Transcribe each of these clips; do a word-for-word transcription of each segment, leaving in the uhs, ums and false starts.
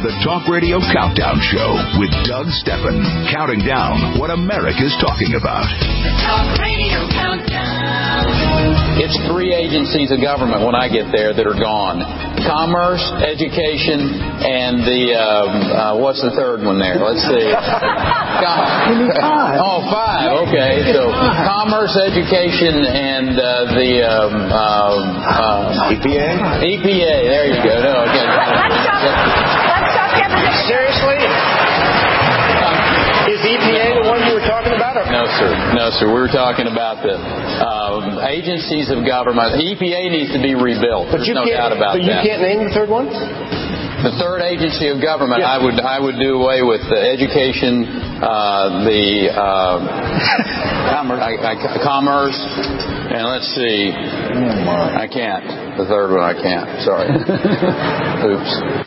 to the Talk Radio Countdown Show with Doug Stephan, counting down what America's talking about. The Talk Radio Countdown. It's three agencies of government when I get there that are gone. Commerce, education, and the, uh, uh, what's the third one there? Let's see. five. Oh, five. Okay. So commerce, education, and uh, the um, uh, uh, E P A? E P A. There you go. No, again. Let's talk, let's talk deposition. Seriously? Is E P A the one you were talking about? Or? No, sir. No, sir. We were talking about the um, agencies of government. E P A needs to be rebuilt. But There's you no can't, doubt about but you that. can't name the third one? The third agency of government, Yeah. I would I would do away with the education, uh, the uh, commerce, I, I, commerce, and let's see, I can't. The third one I can't. Sorry. Oops.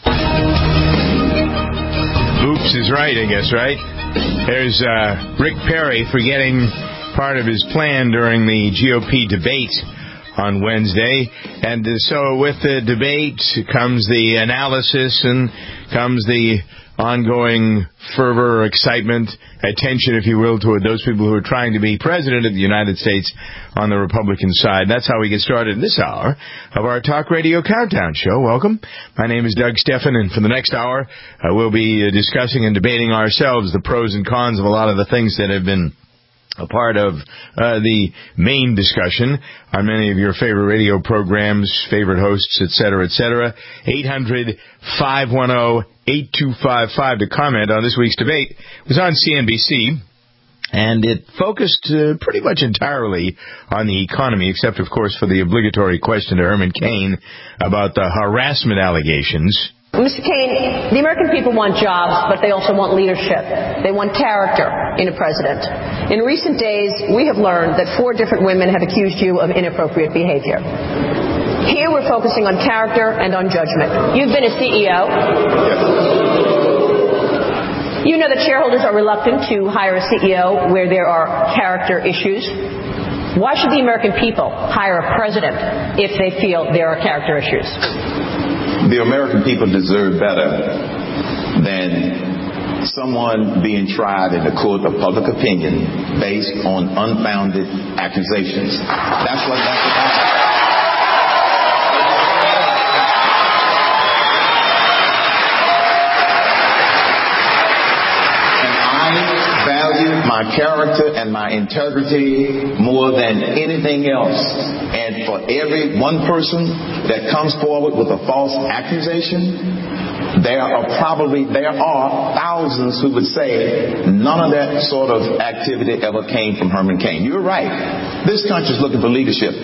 Oops is right, I guess, right? There's uh, Rick Perry forgetting part of his plan during the G O P debate on Wednesday. And uh, so with the debate comes the analysis and comes the ongoing fervor, excitement, attention, if you will, toward those people who are trying to be president of the United States on the Republican side. That's how we get started in this hour of our Talk Radio Countdown Show. Welcome. My name is Doug Stephan, and for the next hour, uh, we'll be uh, discussing and debating ourselves the pros and cons of a lot of the things that have been a part of uh, the main discussion on many of your favorite radio programs, favorite hosts, et cetera, et cetera. eight hundred, five one zero, eight two five five to comment on this week's debate. It was on C N B C, and it focused uh, pretty much entirely on the economy, except, of course, for the obligatory question to Herman Cain about the harassment allegations. Mister Cain, the American people want jobs, but they also want leadership. They want character in a president. In recent days, we have learned that four different women have accused you of inappropriate behavior. Here we're focusing on character and on judgment. You've been a C E O. Yes. You know that shareholders are reluctant to hire a C E O where there are character issues. Why should the American people hire a president if they feel there are character issues? The American people deserve better than someone being tried in the court of public opinion based on unfounded accusations. That's what that's about. My character and my integrity more than anything else. And for every one person that comes forward with a false accusation, there are probably, there are thousands who would say none of that sort of activity ever came from Herman Cain. You're right. This country is looking for leadership.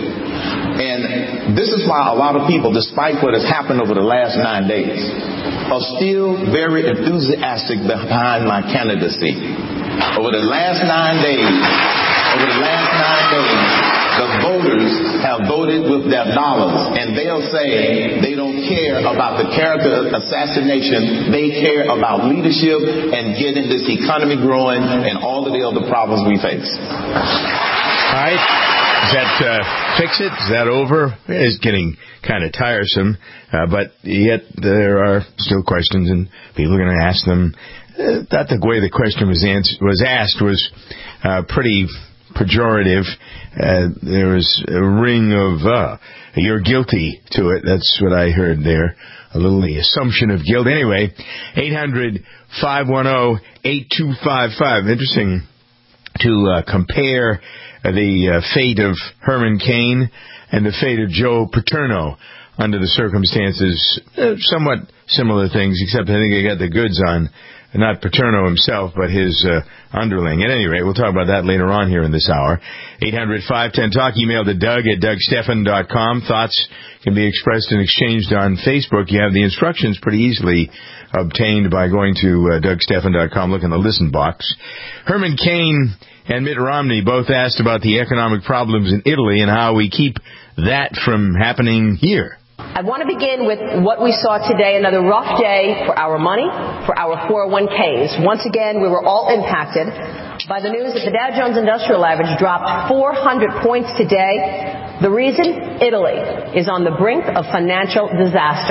And this is why a lot of people, despite what has happened over the last nine days, are still very enthusiastic behind my candidacy. Over the last nine days, over the last nine days, the voters have voted with their dollars, and they'll say they don't care about the character assassination. They care about leadership and getting this economy growing and all of the other problems we face. All right. Does that uh, fix it? Is that over? It's getting kind of tiresome, uh, but yet there are still questions, and people are going to ask them. Uh, that the way the question was ans- was asked was uh, pretty pejorative. Uh, there was a ring of uh, "you're guilty" to it. That's what I heard there. A little the assumption of guilt. Anyway, eight hundred, five one zero, eight two five five. Interesting to uh, compare the uh, fate of Herman Cain and the fate of Joe Paterno under the circumstances. Uh, somewhat similar things, except I think he got the goods on. Not Paterno himself, but his uh, underling. At any rate, we'll talk about that later on here in this hour. eight hundred, five one zero, talk. Email to Doug at doug stephan dot com. Thoughts can be expressed and exchanged on Facebook. You have the instructions pretty easily obtained by going to uh, doug stephan dot com. Look in the listen box. Herman Cain and Mitt Romney both asked about the economic problems in Italy and how we keep that from happening here. I want to begin with what we saw today, another rough day for our money, for our four oh one k's. Once again, we were all impacted by the news that the Dow Jones Industrial Average dropped four hundred points today. The reason? Italy is on the brink of financial disaster.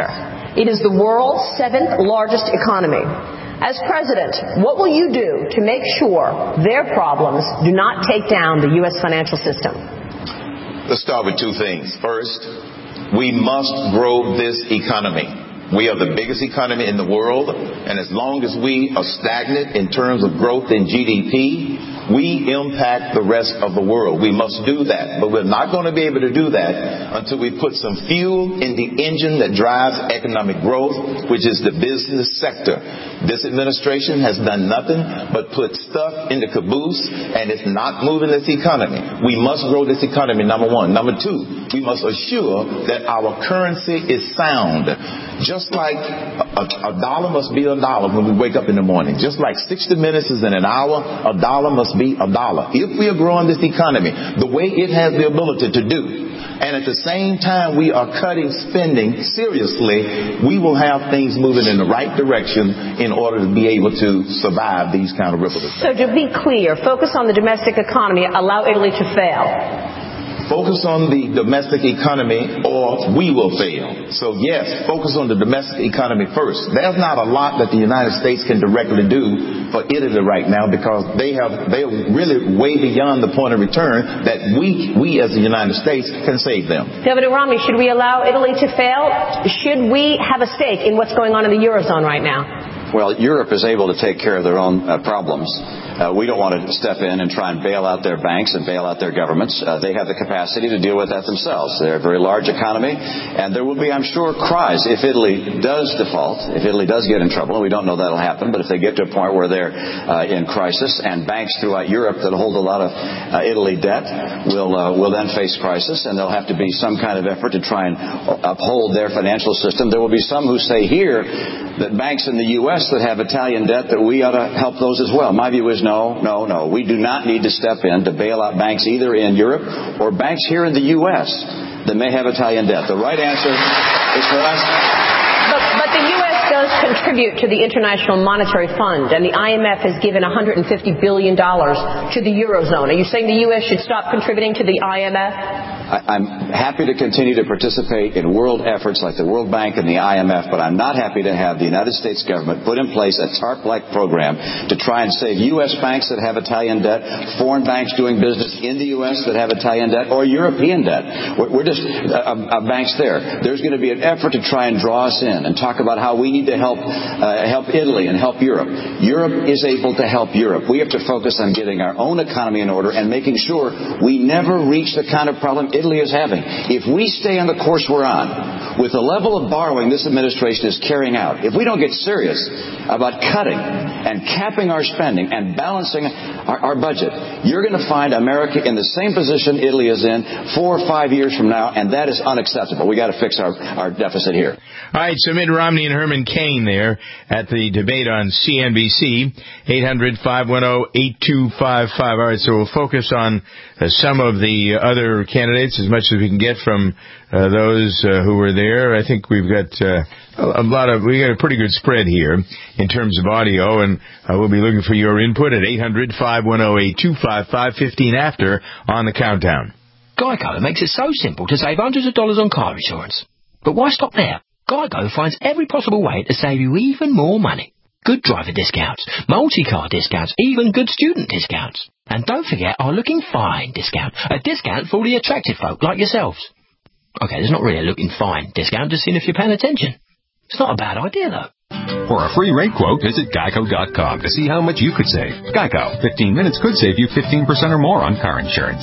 It is the world's seventh largest economy. As president, what will you do to make sure their problems do not take down the U S financial system? Let's start with two things. First, we must grow this economy. We are the biggest economy in the world, and as long as we are stagnant in terms of growth in G D P, we impact the rest of the world. We must do that. But we're not going to be able to do that until we put some fuel in the engine that drives economic growth, which is the business sector. This administration has done nothing but put stuff in the caboose, and it's not moving this economy. We must grow this economy, number one. Number two, we must assure that our currency is sound. Just like a, a dollar must be a dollar when we wake up in the morning. Just like sixty minutes is in an hour, a dollar must be a dollar. If we are growing this economy the way it has the ability to do, and at the same time we are cutting spending seriously, we will have things moving in the right direction in order to be able to survive these kind of ripple effects. So to be clear, focus on the domestic economy, allow Italy to fail. Focus on the domestic economy or we will fail. So yes, focus on the domestic economy first. There's not a lot that the United States can directly do for Italy right now because they have, they are really way beyond the point of return that we, we as the United States can save them. Governor Romney, should we allow Italy to fail? Should we have a stake in what's going on in the Eurozone right now? Well, Europe is able to take care of their own uh, problems. Uh, we don't want to step in and try and bail out their banks and bail out their governments. Uh, they have the capacity to deal with that themselves. They're a very large economy, and there will be, I'm sure, cries if Italy does default, if Italy does get in trouble. And we don't know that'll happen, but if they get to a point where they're uh, in crisis, and banks throughout Europe that hold a lot of uh, Italy debt will uh, will then face crisis, and there'll have to be some kind of effort to try and uphold their financial system. There will be some who say here that banks in the U S that have Italian debt, that we ought to help those as well. My view is no. No, no, no. We do not need to step in to bail out banks either in Europe or banks here in the U S that may have Italian debt. The right answer is for us. But, but the U S does contribute to the International Monetary Fund, and the I M F has given one hundred fifty billion dollars to the Eurozone. Are you saying the U S should stop contributing to the I M F? I'm happy to continue to participate in world efforts like the World Bank and the I M F, but I'm not happy to have the United States government put in place a TARP-like program to try and save U S banks that have Italian debt, foreign banks doing business in the U S that have Italian debt, or European debt. We're just uh, uh, banks there. There's going to be an effort to try and draw us in and talk about how we need to help uh, help Italy and help Europe. Europe is able to help Europe. We have to focus on getting our own economy in order and making sure we never reach the kind of problem Italy is having. If we stay on the course we're on, with the level of borrowing this administration is carrying out, if we don't get serious about cutting and capping our spending and balancing our, our budget, you're going to find America in the same position Italy is in four or five years from now, and that is unacceptable. We got to fix our, our deficit here. All right, so Mitt Romney and Herman Cain there at the debate on C N B C, eight hundred, five one zero, eight two five five. All right, so we'll focus on uh, some of the other candidates as much as we can get from uh, those uh, who were there. I think we've got uh, a lot of, we got a pretty good spread here in terms of audio, and uh, we'll be looking for your input at eight hundred, five one zero, eight two five five, fifteen after on the countdown. Geico makes it so simple to save hundreds of dollars on car insurance. But why stop there? Geico finds every possible way to save you even more money. Good driver discounts, multi-car discounts, even good student discounts. And don't forget our looking fine discount, a discount for all the attractive folk like yourselves. Okay, there's not really a looking fine discount, just seeing if you're paying attention. It's not a bad idea, though. For a free rate quote, visit geico dot com to see how much you could save. Geico, fifteen minutes could save you fifteen percent or more on car insurance.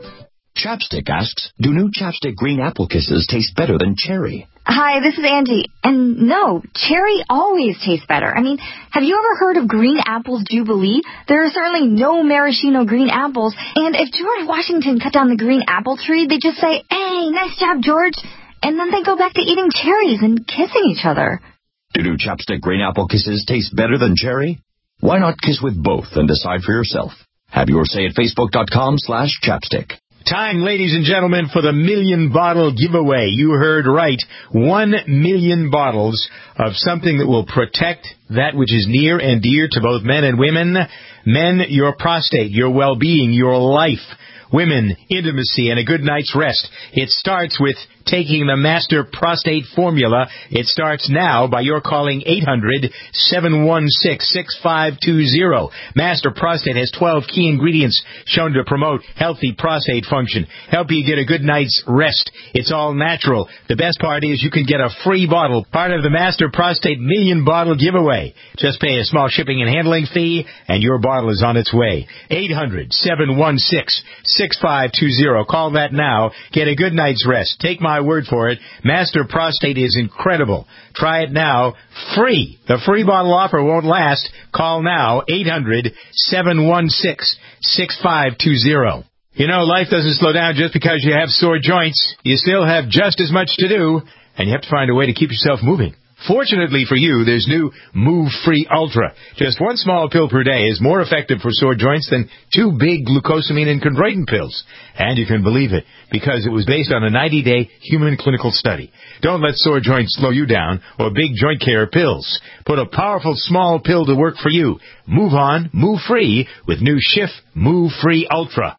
Chapstick asks, do new Chapstick Green Apple Kisses taste better than cherry? Hi, this is Angie. And no, cherry always tastes better. I mean, have you ever heard of Green Apples Jubilee? There are certainly no maraschino green apples. And if George Washington cut down the green apple tree, they just say, hey, nice job, George. And then they go back to eating cherries and kissing each other. Do new Chapstick Green Apple Kisses taste better than cherry? Why not kiss with both and decide for yourself? Have your say at facebook dot com slash chapstick. Time, ladies and gentlemen, for the million bottle giveaway. You heard right. One million bottles of something that will protect that which is near and dear to both men and women. Men, your prostate, your well-being, your life. Women, intimacy, and a good night's rest. It starts with taking the Master Prostate Formula. It starts now by your calling eight hundred, seven one six, six five two zero. Master Prostate has twelve key ingredients shown to promote healthy prostate function, help you get a good night's rest. It's all natural. The best part is you can get a free bottle, part of the Master Prostate Million Bottle Giveaway. Just pay a small shipping and handling fee, and your bottle is on its way. eight hundred, seven one six, six five two zero. Call that now. Get a good night's rest. Take my word for it. Master Prostate is incredible. Try it now. Free. The free bottle offer won't last. Call now. eight hundred, seven one six, six five two zero. You know, life doesn't slow down just because you have sore joints. You still have just as much to do, and you have to find a way to keep yourself moving. Fortunately for you, there's new Move Free Ultra. Just one small pill per day is more effective for sore joints than two big glucosamine and chondroitin pills. And you can believe it, because it was based on a ninety-day human clinical study. Don't let sore joints slow you down or big joint care pills. Put a powerful small pill to work for you. Move on, move free with new Schiff Move Free Ultra.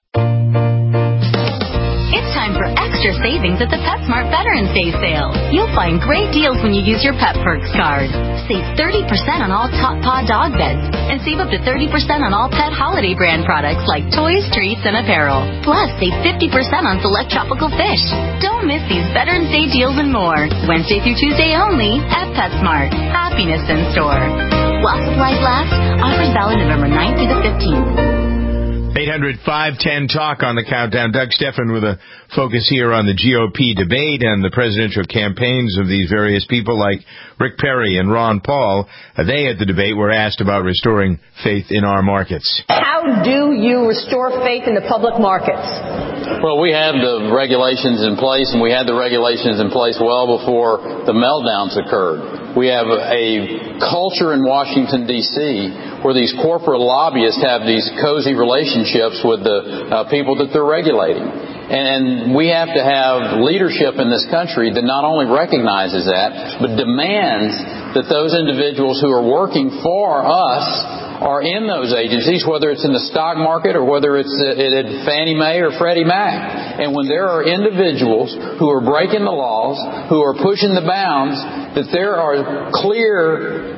It's time for extra savings at the PetSmart Veterans Day sale. You'll find great deals when you use your Pet Perks card. Save thirty percent on all Top Paw dog beds and save up to thirty percent on all pet holiday brand products like toys, treats, and apparel. Plus, save fifty percent on select tropical fish. Don't miss these Veterans Day deals and more. Wednesday through Tuesday only at PetSmart. Happiness in store. While supplies last, offers valid November ninth through the fifteenth. eight hundred, five ten, talk on the countdown. Doug Stephan with a focus here on the G O P debate and the presidential campaigns of these various people like Rick Perry and Ron Paul. They at the debate were asked about restoring faith in our markets. How do you restore faith in the public markets? Well, we have the regulations in place, and we had the regulations in place well before the meltdowns occurred. We have a culture in Washington, D C, where these corporate lobbyists have these cozy relationships with the uh, people that they're regulating. And we have to have leadership in this country that not only recognizes that, but demands that those individuals who are working for us are in those agencies, whether it's in the stock market or whether it's at Fannie Mae or Freddie Mac. And when there are individuals who are breaking the laws, who are pushing the bounds, that there are clear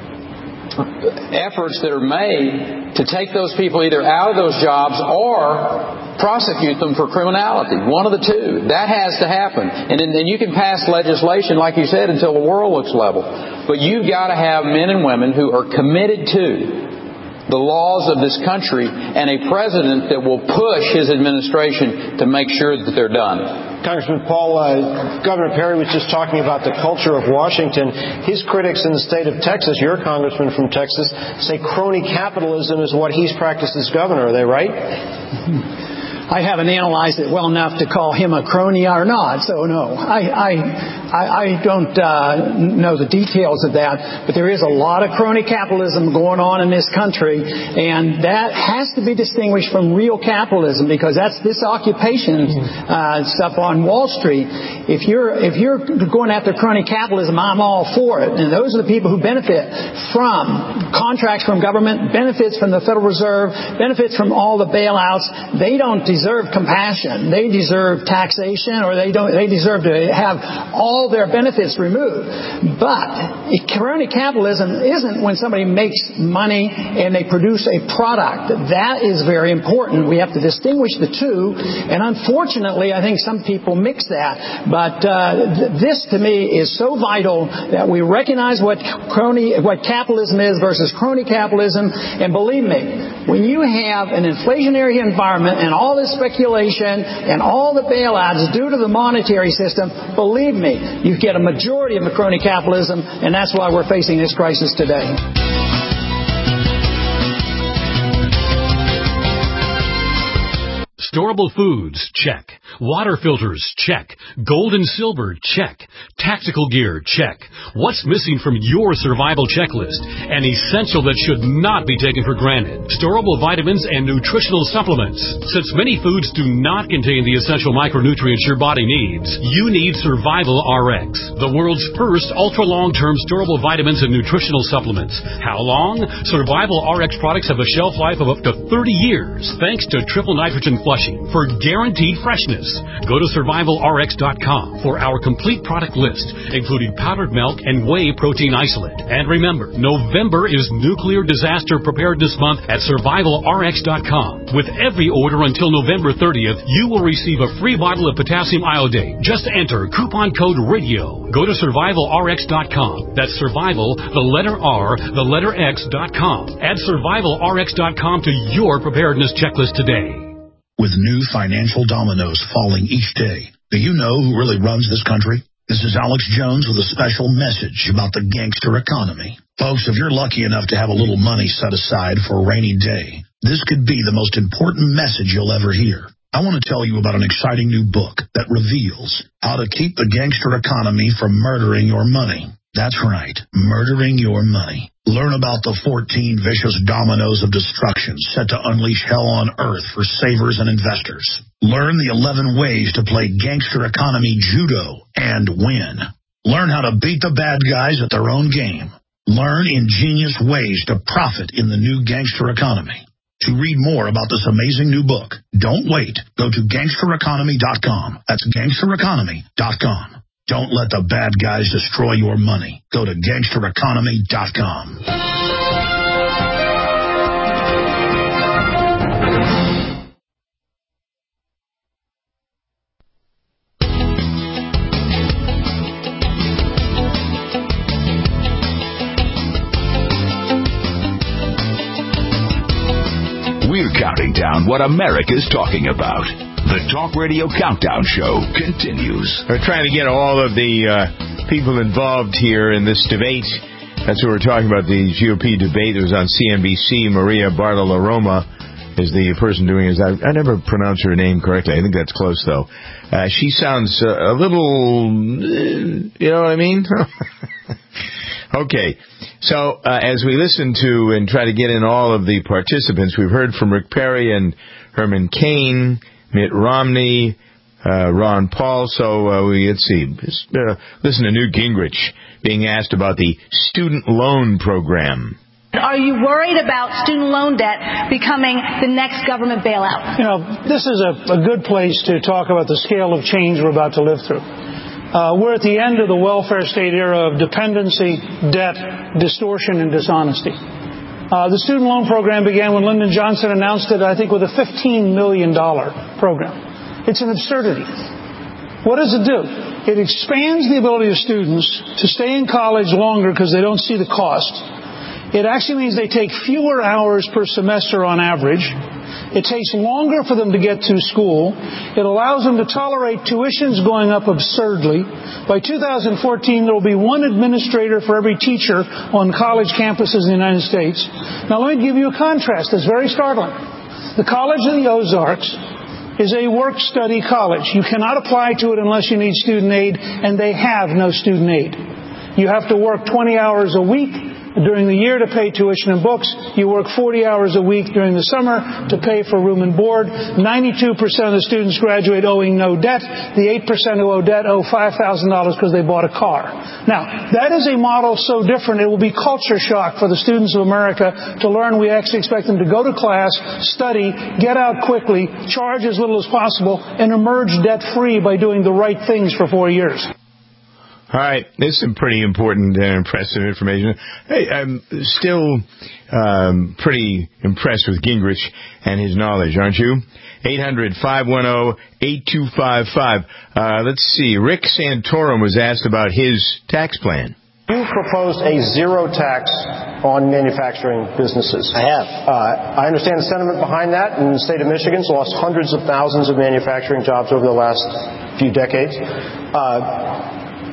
efforts that are made to take those people either out of those jobs or prosecute them for criminality. One of the two. That has to happen. And then, then you can pass legislation, like you said, until the world looks level. But you've got to have men and women who are committed to the laws of this country and a president that will push his administration to make sure that they're done. Congressman Paul, uh, Governor Perry was just talking about the culture of Washington. His critics in the state of Texas, your congressman from Texas, say crony capitalism is what he's practiced as governor. Are they right? I haven't analyzed it well enough to call him a crony or not, so no. I I, I don't uh, know the details of that, but there is a lot of crony capitalism going on in this country, and that has to be distinguished from real capitalism, because that's this occupation uh, stuff on Wall Street. If you're if you're going after crony capitalism, I'm all for it, and those are the people who benefit from contracts from government, benefits from the Federal Reserve, benefits from all the bailouts. They don't deserve compassion. They deserve taxation, or they don't. They deserve to have all their benefits removed. But crony capitalism isn't when somebody makes money and they produce a product. That is very important. We have to distinguish the two. And unfortunately, I think some people mix that. But uh, th- this, to me, is so vital that we recognize what crony, what capitalism is versus crony capitalism. And believe me, when you have an inflationary environment and all this speculation and all the bailouts due to the monetary system, believe me, you get a majority of the crony capitalism, and that's why we're facing this crisis today. Storable foods, check. Water filters, check. Gold and silver, check. Tactical gear, check. What's missing from your survival checklist? An essential that should not be taken for granted. Storable vitamins and nutritional supplements. Since many foods do not contain the essential micronutrients your body needs, you need Survival R X, the world's first ultra-long-term storable vitamins and nutritional supplements. How long? Survival R X products have a shelf life of up to thirty years, thanks to triple nitrogen flushing for guaranteed freshness. Go to survival r x dot com for our complete product list, including powdered milk and whey protein isolate. And remember, November is Nuclear Disaster Preparedness Month at survival r x dot com. With every order until November thirtieth, you will receive a free bottle of potassium iodate. Just enter coupon code RADIO. Go to survival r x dot com. That's survival, the letter R, the letter X dot com. Add survival r x dot com to your preparedness checklist today. With new financial dominoes falling each day, do you know who really runs this country? This is Alex Jones with a special message about the gangster economy. Folks, if you're lucky enough to have a little money set aside for a rainy day, this could be the most important message you'll ever hear. I want to tell you about an exciting new book that reveals how to keep the gangster economy from murdering your money. That's right, murdering your money. Learn about the fourteen vicious dominoes of destruction set to unleash hell on earth for savers and investors. Learn the eleven ways to play gangster economy judo and win. Learn how to beat the bad guys at their own game. Learn ingenious ways to profit in the new gangster economy. To read more about this amazing new book, don't wait. Go to gangster economy dot com. That's gangster economy dot com. Don't let the bad guys destroy your money. Go to gangster economy dot com. We're counting down what America's talking about. The Talk Radio Countdown Show continues. We're trying to get all of the uh, people involved here in this debate. That's what we're talking about, the G O P debate. It was on C N B C. Maria Bartilaroma is the person doing it. I, I never pronounce her name correctly. I think that's close, though. Uh, she sounds uh, a little, you know what I mean? Okay. So uh, as we listen to and try to get in all of the participants, we've heard from Rick Perry and Herman Cain, Mitt Romney, uh, Ron Paul. So uh, we let's see. Just, uh, listen to Newt Gingrich being asked about the student loan program. Are you worried about student loan debt becoming the next government bailout? You know, this is a, a good place to talk about the scale of change we're about to live through. Uh, we're at the end of the welfare state era of dependency, debt, distortion, and dishonesty. Uh, the student loan program began when Lyndon Johnson announced it, I think, with a fifteen million dollars program. It's an absurdity. What does it do? It expands the ability of students to stay in college longer because they don't see the cost. It actually means they take fewer hours per semester on average. It takes longer for them to get to school. It allows them to tolerate tuitions going up absurdly. By two thousand fourteen, there will be one administrator for every teacher on college campuses in the United States. Now, let me give you a contrast that's very startling. The College of the Ozarks is a work-study college. You cannot apply to it unless you need student aid, and they have no student aid. You have to work twenty hours a week during the year to pay tuition and books. You work forty hours a week during the summer to pay for room and board. ninety-two percent of the students graduate owing no debt. The eight percent who owe debt owe five thousand dollars because they bought a car. Now, that is a model so different, it will be culture shock for the students of America to learn we actually expect them to go to class, study, get out quickly, charge as little as possible, and emerge debt-free by doing the right things for four years. All right, this is some pretty important and impressive information. Hey, I'm still um, pretty impressed with Gingrich and his knowledge, aren't you? eight hundred, five one zero, eight two five five. Uh, let's see. Rick Santorum was asked about his tax plan. You proposed a zero tax on manufacturing businesses. I have. Uh, I understand the sentiment behind that. In the state of Michigan's lost hundreds of thousands of manufacturing jobs over the last few decades. Uh,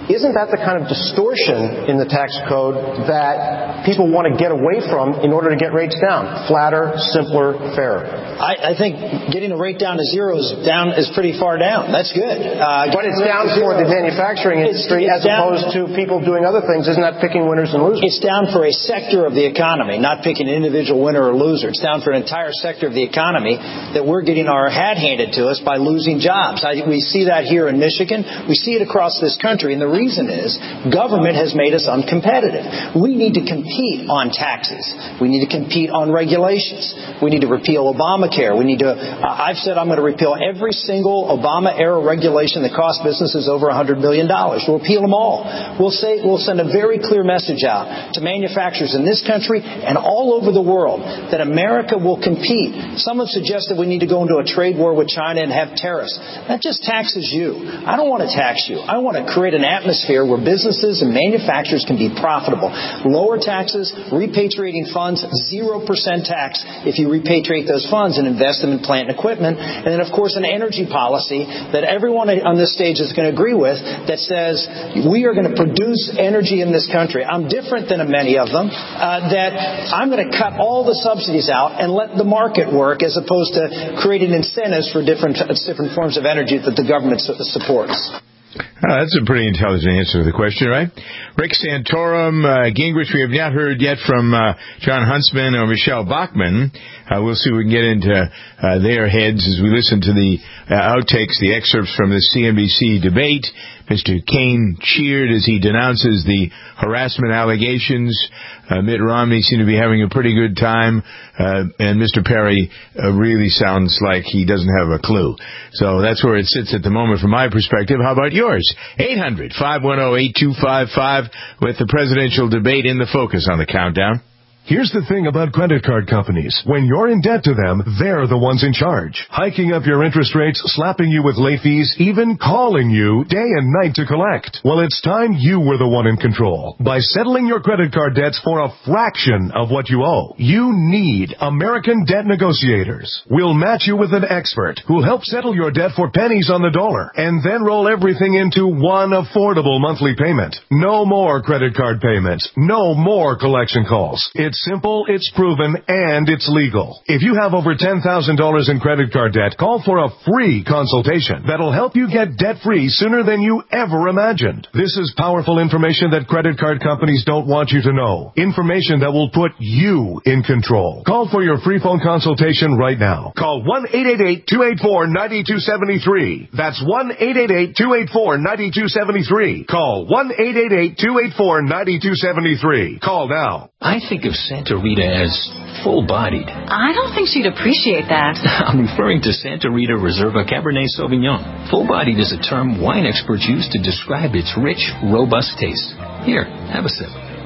Isn't that the kind of distortion in the tax code that people want to get away from in order to get rates down? Flatter, simpler, fairer. I, I think getting the rate down to zero is down is pretty far down. That's good. Uh, but it's down for the manufacturing industry it's, it's as down, opposed to people doing other things. Isn't that picking winners and losers? It's down for a sector of the economy, not picking an individual winner or loser. It's down for an entire sector of the economy that we're getting our hat handed to us by losing jobs. I, we see that here in Michigan. We see it across this country. And the reason is government has made us uncompetitive. We need to compete on taxes. We need to compete on regulations. We need to repeal Obamacare. We need to, uh, I've said I'm going to repeal every single Obama-era regulation that costs businesses over one hundred million dollars. We'll repeal them all. We'll say, we'll send a very clear message out to manufacturers in this country and all over the world that America will compete. Some have suggested we need to go into a trade war with China and have tariffs. That just taxes you. I don't want to tax you. I want to create an atmosphere where businesses and manufacturers can be profitable. Lower taxes, repatriating funds, zero percent tax if you repatriate those funds and invest them in plant and equipment. And then, of course, an energy policy that everyone on this stage is going to agree with that says we are going to produce energy in this country. I'm different than many of them, uh, that I'm going to cut all the subsidies out and let the market work as opposed to creating incentives for different, different forms of energy that the government supports. Oh, that's a pretty intelligent answer to the question, right? Rick Santorum, uh, Gingrich, we have not heard yet from uh, John Huntsman or Michelle Bachmann. Uh, we'll see if we can get into uh, their heads as we listen to the uh, outtakes, the excerpts from the C N B C debate. Mister Kaine cheered as he denounces the harassment allegations. Uh, Mitt Romney seemed to be having a pretty good time, uh, and Mister Perry uh, really sounds like he doesn't have a clue. So that's where it sits at the moment from my perspective. How about yours? eight hundred, five one zero, eight two five five with the presidential debate in the focus on the countdown. Here's the thing about credit card companies. When you're in debt to them, they're the ones in charge. Hiking up your interest rates, slapping you with late fees, even calling you day and night to collect. Well, it's time you were the one in control. By settling your credit card debts for a fraction of what you owe, you need American Debt Negotiators. We'll match you with an expert who'll help settle your debt for pennies on the dollar and then roll everything into one affordable monthly payment. No more credit card payments. No more collection calls. It's It's simple, it's proven, and it's legal. If you have over ten thousand dollars in credit card debt, call for a free consultation that'll help you get debt-free sooner than you ever imagined. This is powerful information that credit card companies don't want you to know. Information that will put you in control. Call for your free phone consultation right now. Call one eight eight eight, two eight four, nine two seven three. That's one eight eight eight, two eight four, nine two seven three. Call one eight eight eight, two eight four, nine two seven three. Call now. I think of Santa Rita as full-bodied. I don't think she'd appreciate that. I'm referring to Santa Rita Reserva Cabernet Sauvignon. Full-bodied is a term wine experts use to describe its rich, robust taste. Here, have a sip.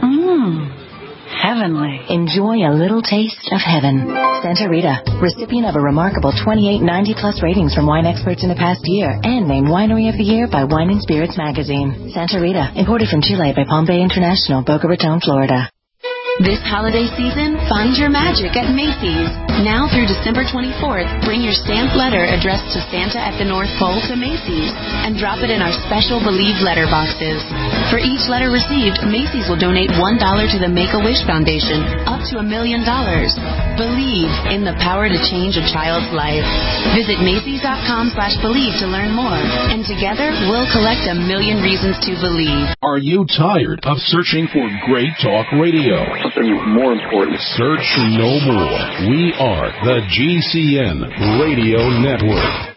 Mmm. Heavenly. Enjoy a little taste of heaven. Santa Rita, recipient of a remarkable twenty-eight ninety plus ratings from wine experts in the past year and named Winery of the Year by Wine and Spirits magazine. Santa Rita, imported from Chile by Palm Bay International, Boca Raton, Florida. This holiday season, find your magic at Macy's. Now through December twenty-fourth, bring your stamped letter addressed to Santa at the North Pole to Macy's and drop it in our special Believe letter boxes. For each letter received, Macy's will donate one dollar to the Make-A-Wish Foundation, up to a million dollars. Believe in the power to change a child's life. Visit Macys.com slash believe to learn more. And together, we'll collect a million reasons to believe. Are you tired of searching for great talk radio? Something more important. Search no more. We are the G C N Radio Network.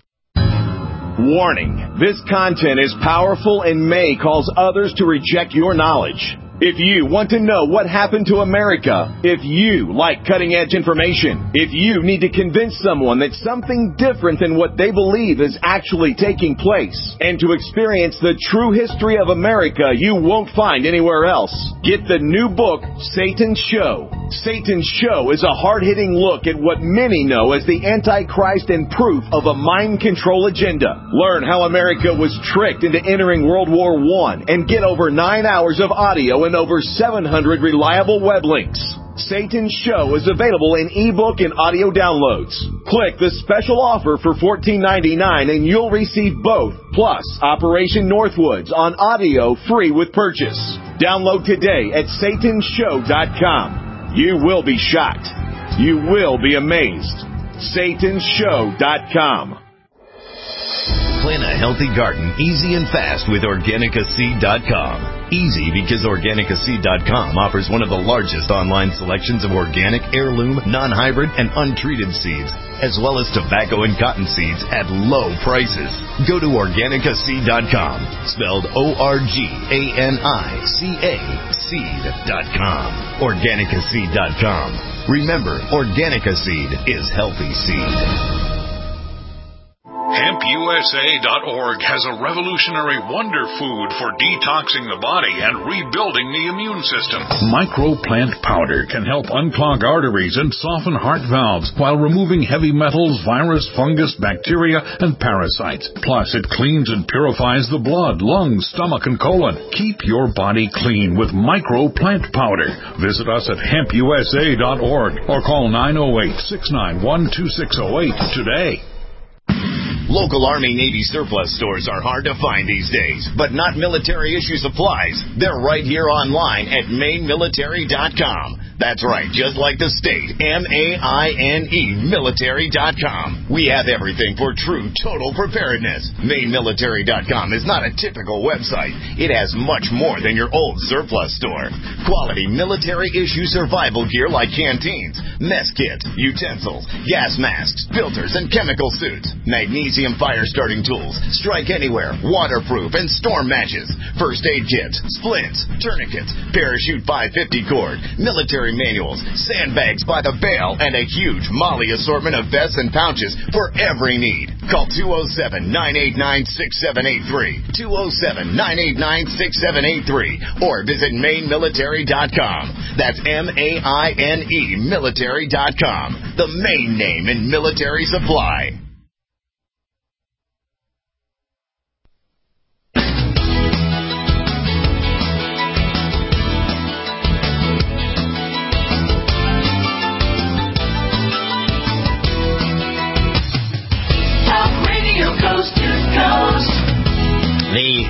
Warning. This content is powerful and may cause others to reject your knowledge. If you want to know what happened to America, if you like cutting-edge information, if you need to convince someone that something different than what they believe is actually taking place, and to experience the true history of America you won't find anywhere else, get the new book, Satan's Show. Satan's Show is a hard-hitting look at what many know as the Antichrist and proof of a mind control agenda. Learn how America was tricked into entering World War One and get over nine hours of audio and over seven hundred reliable web links. Satan's Show is available in ebook and audio downloads. Click the special offer for fourteen ninety-nine and you'll receive both, plus Operation Northwoods on audio free with purchase. Download today at Satan Show dot com. You will be shocked. You will be amazed. Satan Show dot com. Plan a healthy garden easy and fast with Organica Seed dot com. Easy because Organica Seed dot com offers one of the largest online selections of organic, heirloom, non-hybrid, and untreated seeds, as well as tobacco and cotton seeds at low prices. Go to Organica Seed dot com, spelled O R G A N I C A, seed dot com. Organica Seed dot com. Remember, Organica Seed is healthy seed. Hemp U S A dot org has a revolutionary wonder food for detoxing the body and rebuilding the immune system. Microplant powder can help unclog arteries and soften heart valves while removing heavy metals, virus, fungus, bacteria, and parasites. Plus, it cleans and purifies the blood, lungs, stomach, and colon. Keep your body clean with Microplant powder. Visit us at Hemp U S A dot org or call nine oh eight, six nine one, two six oh eight today. Local Army Navy surplus stores are hard to find these days, but not military issue supplies. They're right here online at Maine Military dot com. That's right, just like the state, M A I N E Military dot com. We have everything for true total preparedness. Maine Military dot com is not a typical website. It has much more than your old surplus store. Quality military issue survival gear like canteens, mess kits, utensils, gas masks, filters, and chemical suits. Magnesium fire starting tools, strike anywhere, waterproof, and storm matches. First aid kits, splints, tourniquets, parachute five fifty cord, military manuals, sandbags by the bale, and a huge Molly assortment of vests and pouches for every need. Call two oh seven, nine eight nine, six seven eight three, two oh seven, nine eight nine, six seven eight three, or visit Maine Military dot com. That's M A I N E Military dot com, the main name in military supply. Coast to coast. The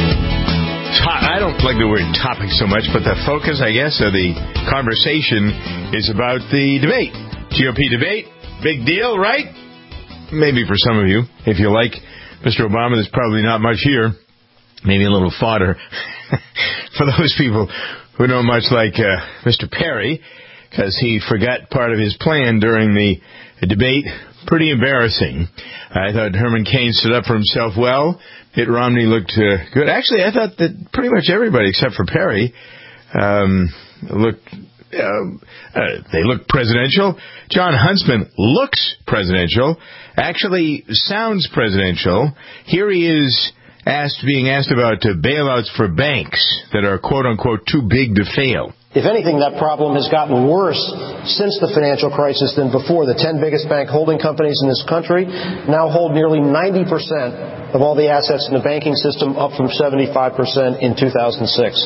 to- I don't like the word topic so much, but the focus, I guess, of the conversation is about the debate. G O P debate, big deal, right? Maybe for some of you. If you like Mister Obama, there's probably not much here. Maybe a little fodder for those people who know much like uh, Mister Perry, because he forgot part of his plan during the debate. Pretty embarrassing. I thought Herman Cain stood up for himself well. Mitt Romney looked uh, good. Actually, I thought that pretty much everybody except for Perry um, looked. Uh, uh, they look presidential. John Huntsman looks presidential. Actually, sounds presidential. Here he is asked, being asked about uh, bailouts for banks that are quote unquote too big to fail. If anything, that problem has gotten worse since the financial crisis than before. The ten biggest bank holding companies in this country now hold nearly ninety percent of all the assets in the banking system, up from seventy-five percent in two thousand six.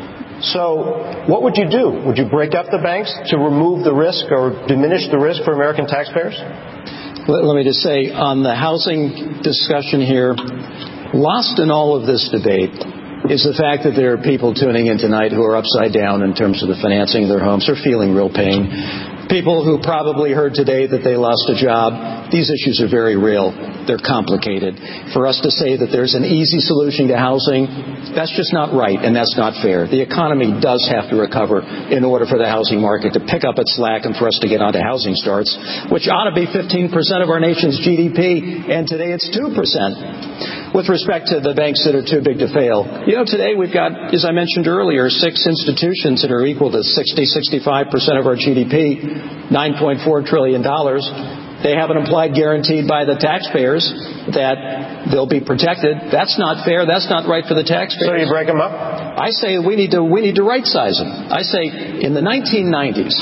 So what would you do? Would you break up the banks to remove the risk or diminish the risk for American taxpayers? Let me just say, on the housing discussion here, lost in all of this debate is the fact that there are people tuning in tonight who are upside down in terms of the financing of their homes. They're feeling real pain. People who probably heard today that they lost a job. These issues are very real. They're complicated. For us to say that there's an easy solution to housing, that's just not right, and that's not fair. The economy does have to recover in order for the housing market to pick up its slack and for us to get onto housing starts, which ought to be fifteen percent of our nation's G D P, and today it's two percent. With respect to the banks that are too big to fail, you know, today we've got, as I mentioned earlier, six institutions that are equal to sixty, sixty-five percent of our G D P, nine point four trillion dollars. They have an implied guarantee by the taxpayers that they'll be protected. That's not fair. That's not right for the taxpayers. So you break them up? I say we need to we need to right size them. I say in the nineteen nineties,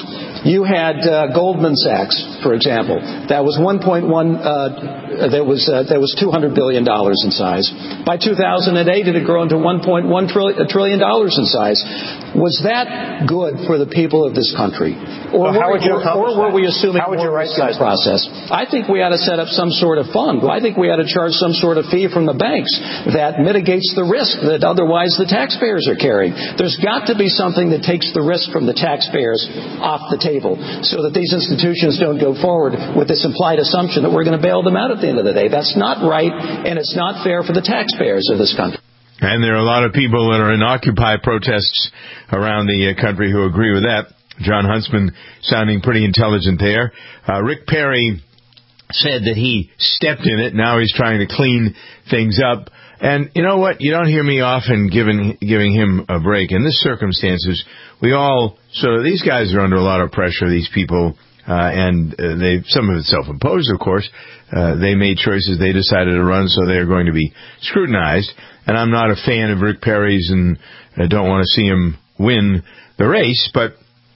You had uh, Goldman Sachs, for example. That was one point one. Uh, that was uh, that was two hundred billion dollars in size. By two thousand eight, it had grown to one point one trillion dollars in size. Was that good for the people of this country, or, well, how were, would you or, or were we assuming how would you more risk in the process? I think we ought to set up some sort of fund. I think we ought to charge some sort of fee from the banks that mitigates the risk that otherwise the taxpayers are carrying. There's got to be something that takes the risk from the taxpayers off the table so that these institutions don't go forward with this implied assumption that we're going to bail them out at the end of the day. That's not right, and it's not fair for the taxpayers of this country. And there are a lot of people that are in Occupy protests around the uh, country who agree with that. John Huntsman sounding pretty intelligent there. Uh, Rick Perry said that he stepped in it. Now he's trying to clean things up. And you know what? You don't hear me often giving giving him a break. In this circumstances, we all sort of, these guys are under a lot of pressure, these people, uh, and uh, they some of it self-imposed, of course. Uh, they made choices. They decided to run, so they're going to be scrutinized. And I'm not a fan of Rick Perry's, and I don't want to see him win the race. But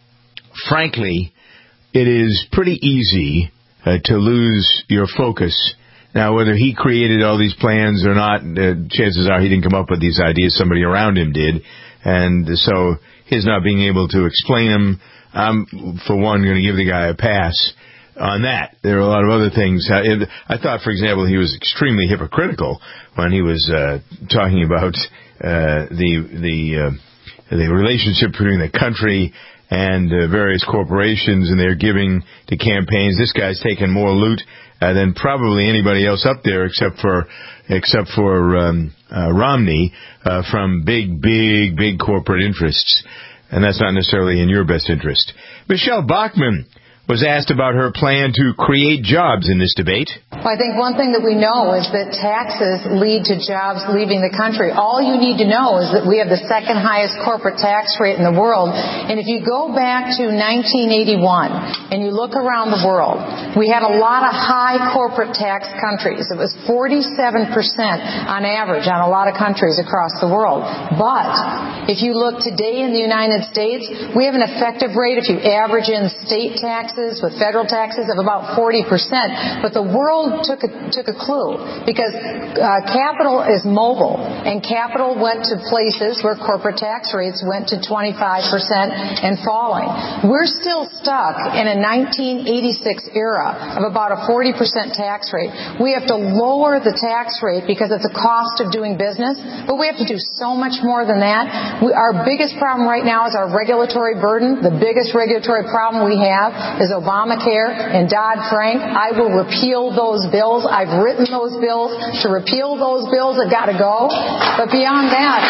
frankly, it is pretty easy uh, to lose your focus. Now, whether he created all these plans or not, uh, chances are he didn't come up with these ideas. Somebody around him did. And so his not being able to explain them, I'm, for one, going to give the guy a pass on that. There are a lot of other things. I, I thought, for example, he was extremely hypocritical when he was uh, talking about uh, the the uh, the relationship between the country and uh, various corporations, and they're giving to campaigns. This guy's taken more loot uh, than probably anybody else up there, except for except for um, uh, Romney, uh, from big, big, big corporate interests, and that's not necessarily in your best interest. Michelle Bachmann was asked about her plan to create jobs in this debate. Well, I think one thing that we know is that taxes lead to jobs leaving the country. All you need to know is that we have the second highest corporate tax rate in the world. And if you go back to nineteen eighty-one and you look around the world, we had a lot of high corporate tax countries. It was forty-seven percent on average on a lot of countries across the world. But if you look today in the United States, we have an effective rate, if you average in state taxes with federal taxes, of about forty percent. But the world took a, took a clue, because uh, capital is mobile, and capital went to places where corporate tax rates went to twenty-five percent and falling. We're still stuck in a nineteen eighty-six era of about a forty percent tax rate. We have to lower the tax rate because it's a cost of doing business, but we have to do so much more than that. We, our biggest problem right now is our regulatory burden. The biggest regulatory problem we have is Obamacare and Dodd-Frank. I will repeal those bills. I've written those bills. To repeal those bills have got to go. But beyond that,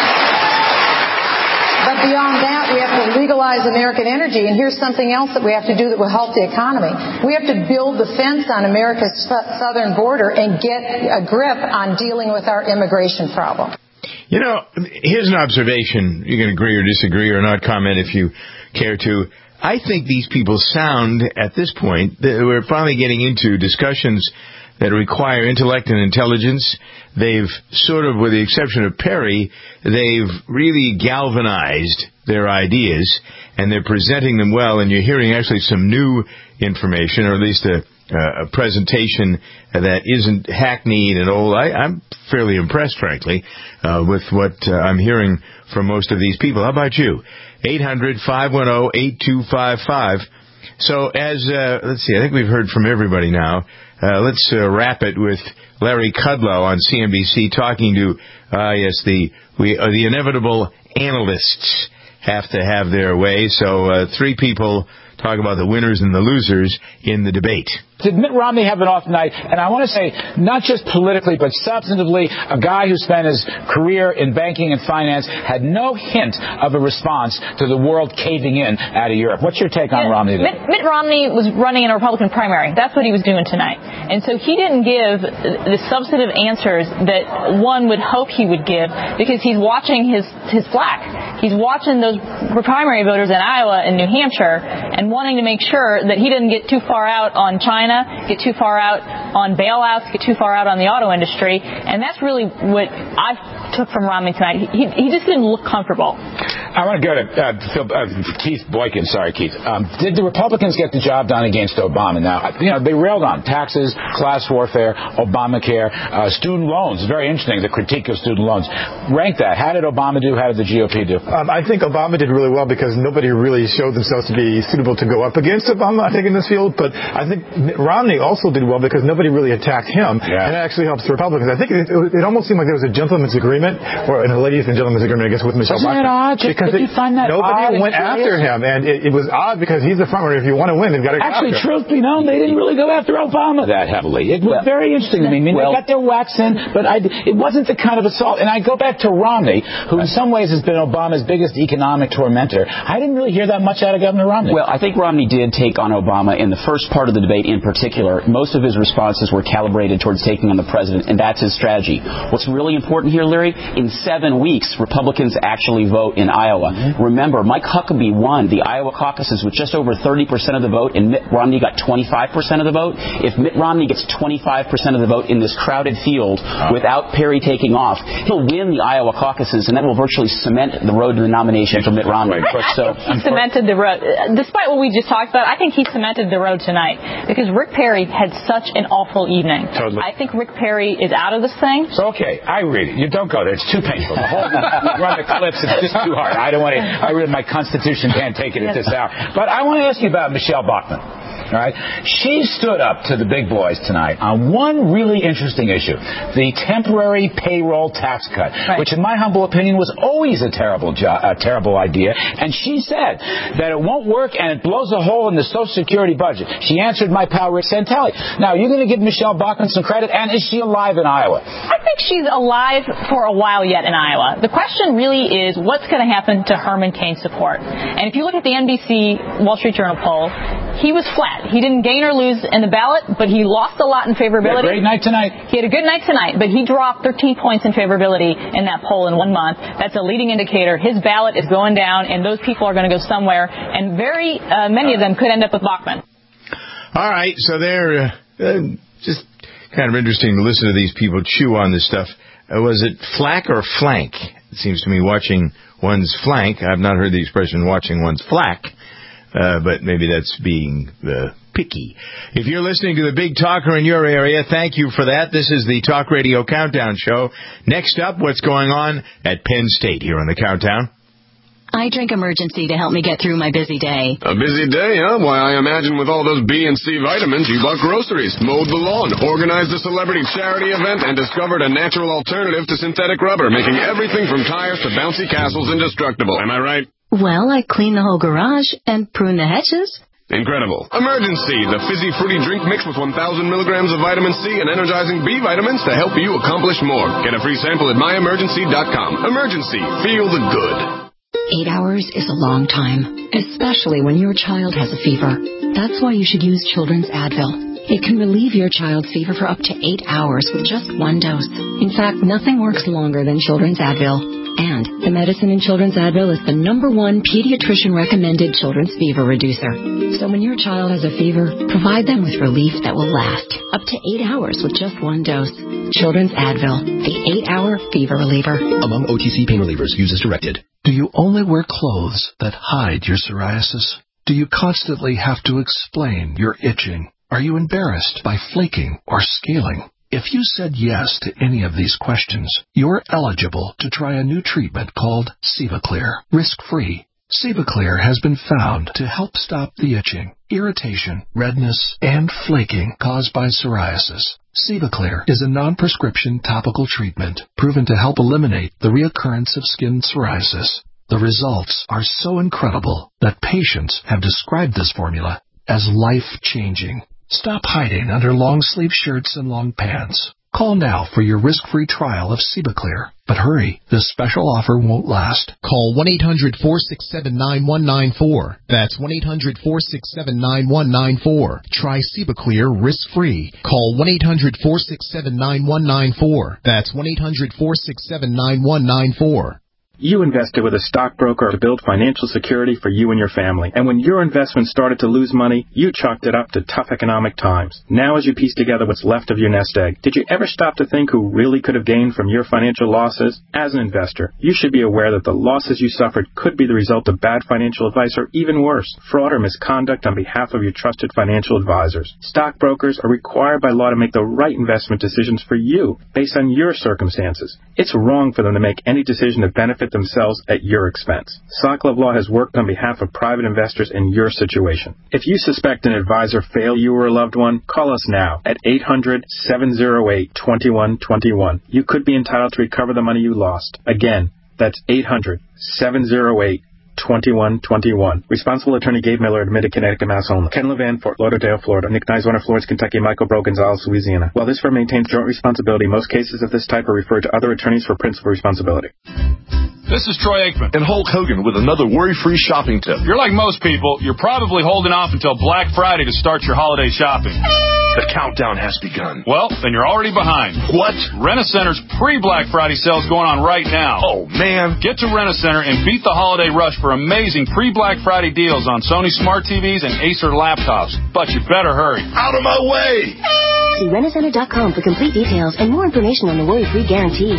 but beyond that, we have to legalize American energy. And here's something else that we have to do that will help the economy. We have to build the fence on America's southern border and get a grip on dealing with our immigration problem. You know, here's an observation. You can agree or disagree or not comment if you care to. I think these people sound, at this point, we're finally getting into discussions that require intellect and intelligence. They've sort of, with the exception of Perry, they've really galvanized their ideas, and they're presenting them well, and you're hearing actually some new information, or at least a, a presentation that isn't hackneyed and old. I, I'm fairly impressed, frankly, uh, with what uh, I'm hearing from most of these people. How about you? eight hundred, five one zero, eight two five five. So as, uh, let's see, I think we've heard from everybody now. Uh, let's uh, wrap it with Larry Kudlow on C N B C talking to, uh, yes, the we uh, the inevitable analysts have to have their way. So uh, three people talk about the winners and the losers in the debate. Did Mitt Romney have an off night? And I want to say, not just politically, but substantively, a guy who spent his career in banking and finance had no hint of a response to the world caving in out of Europe. What's your take on yeah, Romney? Mitt, Mitt Romney was running in a Republican primary. That's what he was doing tonight. And so he didn't give the substantive answers that one would hope he would give, because he's watching his, his flock. He's watching those primary voters in Iowa and New Hampshire and wanting to make sure that he didn't get too far out on China, get too far out on bailouts, get too far out on the auto industry, and that's really what I took from Romney tonight. He, he just didn't look comfortable. I want to go to uh, Phil, uh, Keith Boykin. Sorry, Keith. Um, did the Republicans get the job done against Obama? Now, you know, they railed on taxes, class warfare, Obamacare, uh, student loans. Very interesting, the critique of student loans. Rank that. How did Obama do? How did the G O P do? Um, I think Obama did really well because nobody really showed themselves to be suitable to go up against Obama, I think, in this field. But I think Romney also did well because nobody really attacked him. Yeah. And it actually helps the Republicans. I think it, it almost seemed like there was a gentleman's agreement, or a ladies and gentlemen's agreement, I guess, with Michelle Wasn't Bachmann. It odd? Because Did you find that nobody odd went after him, and it, it was odd because he's the front runner. If you want to win, they've got to go Actually, after truth be known, they didn't really go after Obama that heavily. It was well, very interesting to me. I mean, well, they got their whacks in, but I, it wasn't the kind of assault. And I go back to Romney, who in some ways has been Obama's biggest economic tormentor. I didn't really hear that much out of Governor Romney. Well, I think Romney did take on Obama in the first part of the debate in particular. Most of his responses were calibrated towards taking on the president, and that's his strategy. What's really important here, Larry, in seven weeks, Republicans actually vote in Iowa. Mm-hmm. Remember, Mike Huckabee won the Iowa caucuses with just over thirty percent of the vote, and Mitt Romney got twenty-five percent of the vote. If Mitt Romney gets twenty-five percent of the vote in this crowded field oh. without Perry taking off, he'll win the Iowa caucuses, and that will virtually cement the road to the nomination for Mitt Romney. So, he cemented the road. Despite what we just talked about, I think he cemented the road tonight because Rick Perry had such an awful evening. Totally. I think Rick Perry is out of this thing. So, okay, I read it. You don't go there. It's too painful. The whole run the clips. It's just too hard. I don't want to. I really, my constitution can't take it at this hour. But I want to ask you about Michelle Bachmann. All right. She stood up to the big boys tonight on one really interesting issue, the temporary payroll tax cut, right. which in my humble opinion was always a terrible jo- a terrible idea. And she said that it won't work and it blows a hole in the Social Security budget. She answered my pal Rick Santelli. Now, you're going to give Michelle Bachmann some credit, and is she alive in Iowa? I think she's alive for a while yet in Iowa. The question really is what's going to happen to Herman Cain's support. And if you look at the N B C Wall Street Journal poll, he was flat. He didn't gain or lose in the ballot, but he lost a lot in favorability. He had a great night tonight. He had a good night tonight, but he dropped thirteen points in favorability in that poll in one month. That's a leading indicator. His ballot is going down, and those people are going to go somewhere, and very uh, many of them could end up with Bachmann. All right, so they're uh, uh, just kind of interesting to listen to these people chew on this stuff. Uh, was it flack or flank? It seems to me watching one's flank. I've not heard the expression watching one's flack. Uh, but maybe that's being uh, picky. If you're listening to the big talker in your area, thank you for that. This is the Talk Radio Countdown Show. Next up, what's going on at Penn State here on the Countdown? I drink Emergency to help me get through my busy day. A busy day, huh? Why, I imagine with all those B and C vitamins, you bought groceries, mowed the lawn, organized a celebrity charity event, and discovered a natural alternative to synthetic rubber, making everything from tires to bouncy castles indestructible. Am I right? Well, I clean the whole garage and prune the hedges. Incredible. Emergency, the fizzy fruity drink mixed with one thousand milligrams of vitamin C and energizing B vitamins to help you accomplish more. Get a free sample at my emergency dot com. Emergency, feel the good. Eight hours is a long time, especially when your child has a fever. That's why you should use Children's Advil. It can relieve your child's fever for up to eight hours with just one dose. In fact, nothing works longer than Children's Advil. And the medicine in Children's Advil is the number one pediatrician-recommended children's fever reducer. So when your child has a fever, provide them with relief that will last up to eight hours with just one dose. Children's Advil, the eight-hour fever reliever. Among O T C pain relievers, use as directed. Do you only wear clothes that hide your psoriasis? Do you constantly have to explain your itching? Are you embarrassed by flaking or scaling? If you said yes to any of these questions, you're eligible to try a new treatment called Sevaclear, risk-free. Sevaclear has been found to help stop the itching, irritation, redness, and flaking caused by psoriasis. Sevaclear is a non-prescription topical treatment proven to help eliminate the reoccurrence of skin psoriasis. The results are so incredible that patients have described this formula as life-changing. Stop hiding under long-sleeve shirts and long pants. Call now for your risk-free trial of Sevaclear. But hurry, this special offer won't last. Call one eight hundred four six seven nine one nine four. That's one eight hundred four six seven nine one nine four. Try Sevaclear risk-free. Call one eight hundred four six seven nine one nine four. That's one eight hundred four six seven nine one nine four. You invested with a stockbroker to build financial security for you and your family. And when your investment started to lose money, you chalked it up to tough economic times. Now as you piece together what's left of your nest egg, did you ever stop to think who really could have gained from your financial losses? As an investor, you should be aware that the losses you suffered could be the result of bad financial advice or even worse, fraud or misconduct on behalf of your trusted financial advisors. Stockbrokers are required by law to make the right investment decisions for you based on your circumstances. It's wrong for them to make any decision to benefit themselves at your expense. Socklove Law has worked on behalf of private investors in your situation. If you suspect an advisor failed you or a loved one, call us now at eight hundred, seven oh eight, two one two one. You could be entitled to recover the money you lost. Again, that's eight hundred, seven oh eight, two one two one. Responsible attorney Gabe Miller, admitted Connecticut, Mass only. Ken Levan, Fort Lauderdale, Florida. Nick Nizwana, Florence, Kentucky. Michael Bro, Gonzales, Louisiana. While this firm maintains joint responsibility, most cases of this type are referred to other attorneys for principal responsibility. This is Troy Aikman. And Hulk Hogan with another worry-free shopping tip. If you're like most people, you're probably holding off until Black Friday to start your holiday shopping. The countdown has begun. Well, then you're already behind. What? Rent-A-Center's pre-Black Friday sale is going on right now. Oh, man. Get to Rent-A-Center and beat the holiday rush for amazing pre-Black Friday deals on Sony Smart T Vs and Acer laptops. But you better hurry. Out of my way! See rent a center dot com for complete details and more information on the worry-free guarantee.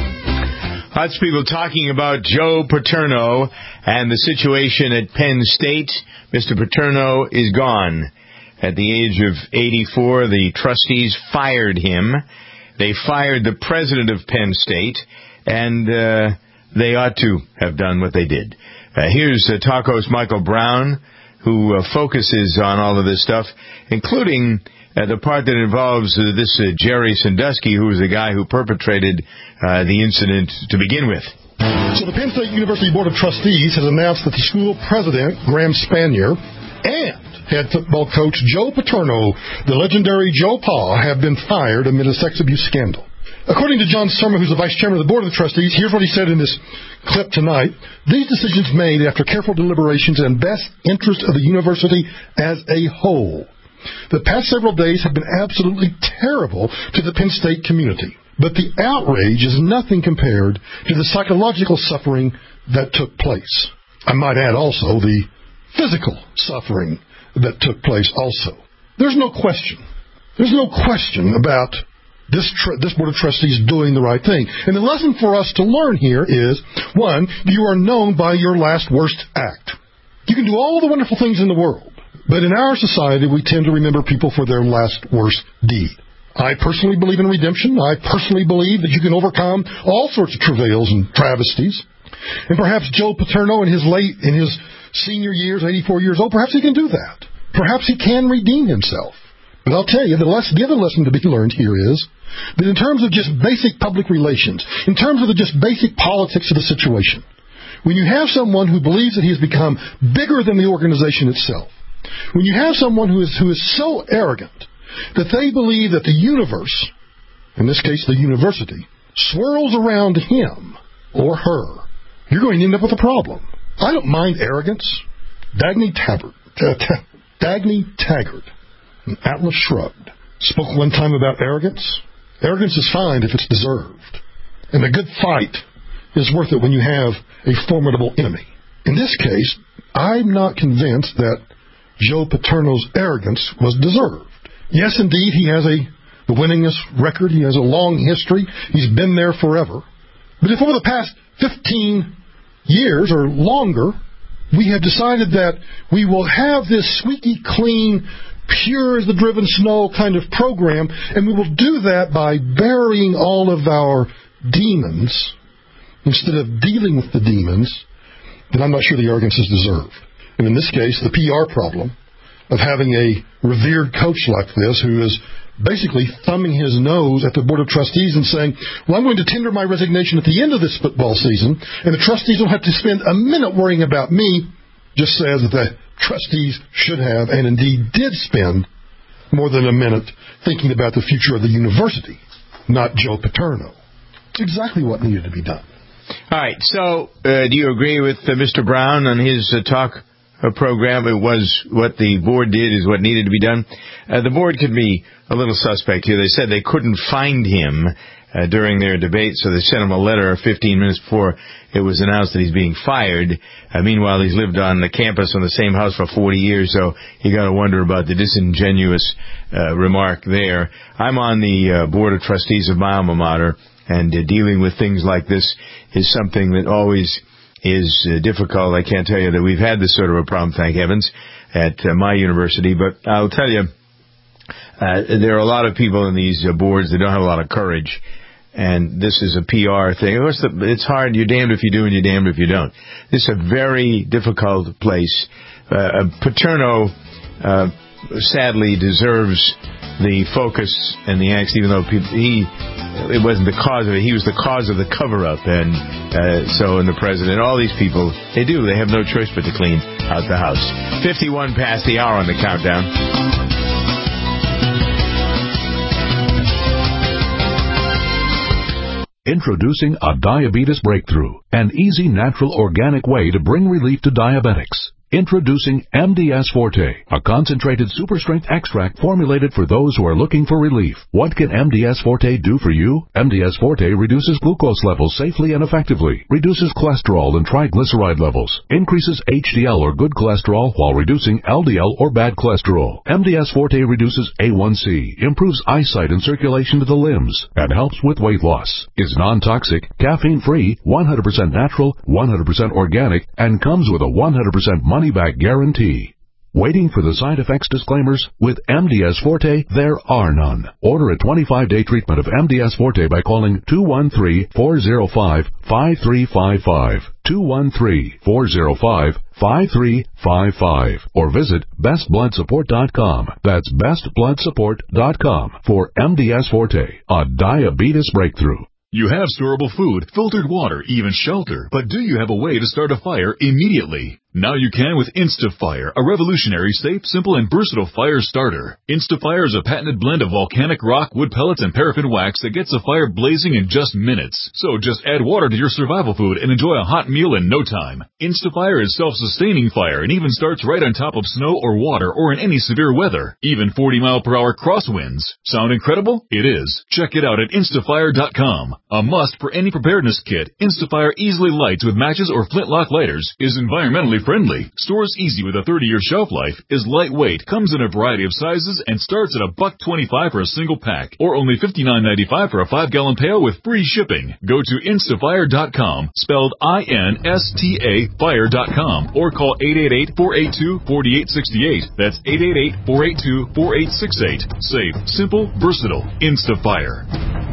Lots of people talking about Joe Paterno and the situation at Penn State. Mister Paterno is gone. At the age of eighty-four, the trustees fired him. They fired the president of Penn State, and uh, they ought to have done what they did. Uh, here's uh, Talk host Michael Brown, who uh, focuses on all of this stuff, including Uh, the part that involves uh, this uh, Jerry Sandusky, who was the guy who perpetrated uh, the incident to begin with. So the Penn State University Board of Trustees has announced that the school president, Graham Spanier, and head football coach Joe Paterno, the legendary Joe Pa, have been fired amid a sex abuse scandal. According to John Surma, who's the vice chairman of the Board of the Trustees, here's what he said in this clip tonight. These decisions made after careful deliberations and best interest of the university as a whole. The past several days have been absolutely terrible to the Penn State community. But the outrage is nothing compared to the psychological suffering that took place. I might add also the physical suffering that took place also. There's no question. There's no question about this tr- this Board of Trustees doing the right thing. And the lesson for us to learn here is, one, you are known by your last worst act. You can do all the wonderful things in the world. But in our society, we tend to remember people for their last worst deed. I personally believe in redemption. I personally believe that you can overcome all sorts of travails and travesties. And perhaps Joe Paterno in his late, in his senior years, eighty-four years old, perhaps he can do that. Perhaps he can redeem himself. But I'll tell you, the, lesson, the other lesson to be learned here is that in terms of just basic public relations, in terms of the just basic politics of the situation, when you have someone who believes that he has become bigger than the organization itself, when you have someone who is who is so arrogant that they believe that the universe, in this case the university, swirls around him or her, you're going to end up with a problem. I don't mind arrogance. Dagny Taggart, uh, T- Dagny Taggart, Atlas Shrugged, spoke one time about arrogance. Arrogance is fine if it's deserved. And a good fight is worth it when you have a formidable enemy. In this case, I'm not convinced that Joe Paterno's arrogance was deserved. Yes, indeed, he has a the winningest record. He has a long history. He's been there forever. But if over the past fifteen years or longer, we have decided that we will have this squeaky clean, pure as the driven snow kind of program, and we will do that by burying all of our demons instead of dealing with the demons, then I'm not sure the arrogance is deserved. And in this case, the P R problem of having a revered coach like this who is basically thumbing his nose at the Board of Trustees and saying, well, I'm going to tender my resignation at the end of this football season, and the trustees don't have to spend a minute worrying about me, just says that the trustees should have, and indeed did spend, more than a minute thinking about the future of the university, not Joe Paterno. It's exactly what needed to be done. All right, so uh, do you agree with uh, Mister Brown on his uh, talk uh, program? It was what the board did is what needed to be done. Uh, the board could be a little suspect here. They said they couldn't find him uh, during their debate, so they sent him a letter fifteen minutes before it was announced that he's being fired. Uh, meanwhile, he's lived on the campus on the same house for forty years, so you got to wonder about the disingenuous uh, remark there. I'm on the uh, board of trustees of my alma mater, and uh, dealing with things like this is something that always is uh, difficult. I can't tell you that we've had this sort of a problem, thank heavens, at uh, my university, but I'll tell you, uh, there are a lot of people in these uh, boards that don't have a lot of courage. And this is a P R thing. Of course, it's hard. You're damned if you do and you're damned if you don't. This is a very difficult place. Uh, Paterno, uh, sadly, deserves the focus and the angst, even though people, he, it wasn't the cause of it. He was the cause of the cover-up. And uh, so, and the president, all these people, they do. They have no choice but to clean out the house. fifty-one past the hour on the countdown. Introducing a diabetes breakthrough, an easy, natural, organic way to bring relief to diabetics. Introducing M D S Forte, a concentrated super-strength extract formulated for those who are looking for relief. What can M D S Forte do for you? M D S Forte reduces glucose levels safely and effectively, reduces cholesterol and triglyceride levels, increases H D L or good cholesterol while reducing L D L or bad cholesterol. M D S Forte reduces A one C, improves eyesight and circulation to the limbs, and helps with weight loss. Is non-toxic, caffeine-free, one hundred percent natural, one hundred percent organic, and comes with a one hundred percent money-back guarantee. Waiting for the side effects disclaimers? With M D S Forte, there are none. Order a twenty-five day treatment of M D S Forte by calling two one three, four zero five, five three five five, two one three, four zero five, five three five five, or visit best blood support dot com. That's best blood support dot com for M D S Forte, a diabetes breakthrough. You have storable food, filtered water, even shelter, but do you have a way to start a fire immediately? Now you can with InstaFire, a revolutionary, safe, simple, and versatile fire starter. InstaFire is a patented blend of volcanic rock, wood pellets, and paraffin wax that gets a fire blazing in just minutes. So just add water to your survival food and enjoy a hot meal in no time. InstaFire is self-sustaining fire and even starts right on top of snow or water or in any severe weather, even forty mile per hour crosswinds. Sound incredible? It is. Check it out at instafire dot com. A must for any preparedness kit, InstaFire easily lights with matches or flintlock lighters, is environmentally friendly, stores easy with a thirty year shelf life, is lightweight, comes in a variety of sizes, and starts at a buck twenty-five for a single pack, or only fifty-nine ninety-five for a five gallon pail with free shipping. Go to instafire dot com, spelled I N S T A fire dot com, or call eight eight eight, four eight two, four eight six eight. That's eight eight eight, four eight two, four eight six eight. Safe, simple, versatile. InstaFire.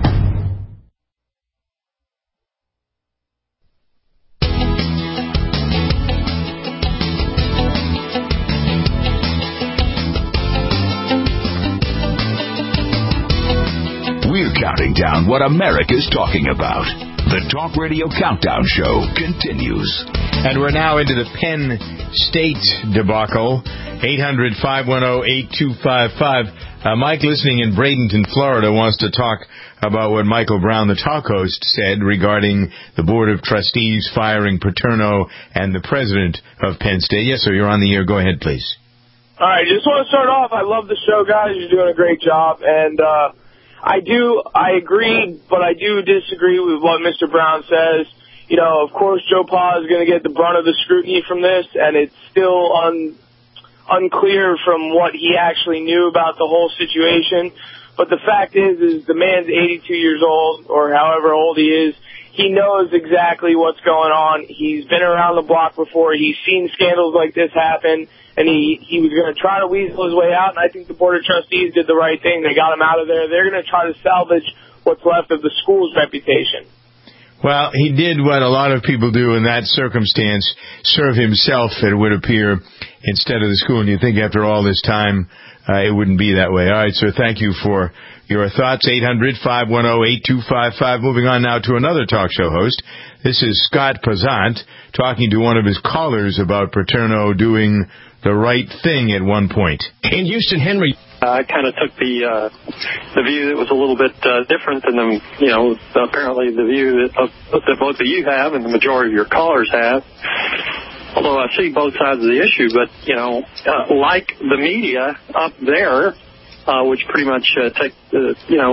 We're counting down what America's talking about. The Talk Radio Countdown Show continues. And we're now into the Penn State debacle. eight hundred, five one zero, eight two five five. Uh, Mike, listening in Bradenton, Florida, wants to talk about what Michael Brown, the talk host, said regarding the Board of Trustees firing Paterno and the president of Penn State. Yes, sir, you're on the air. Go ahead, please. All right, just want to start off. I love the show, guys. You're doing a great job. And, uh, I do, I agree, but I do disagree with what Mister Brown says. You know, of course, Joe Pa is going to get the brunt of the scrutiny from this, and it's still un, unclear from what he actually knew about the whole situation. But the fact is, is the man's eighty-two years old, or however old he is. He knows exactly what's going on. He's been around the block before. He's seen scandals like this happen, and he, he was going to try to weasel his way out, and I think the Board of Trustees did the right thing. They got him out of there. They're going to try to salvage what's left of the school's reputation. Well, he did what a lot of people do in that circumstance, serve himself, it would appear, instead of the school. And you think after all this time, uh, it wouldn't be that way. All right, sir, thank you for your thoughts. eight hundred, five one zero, eight two five five. Moving on now to another talk show host. This is Scott Pazant talking to one of his callers about Paterno doing the right thing at one point. In Houston, Henry, I kind of took the uh, the view that was a little bit uh, different than the, you know, apparently the view that, uh, that both of you have and the majority of your callers have. Although I see both sides of the issue, but, you know, uh, like the media up there, uh, which pretty much uh, take, uh, you know,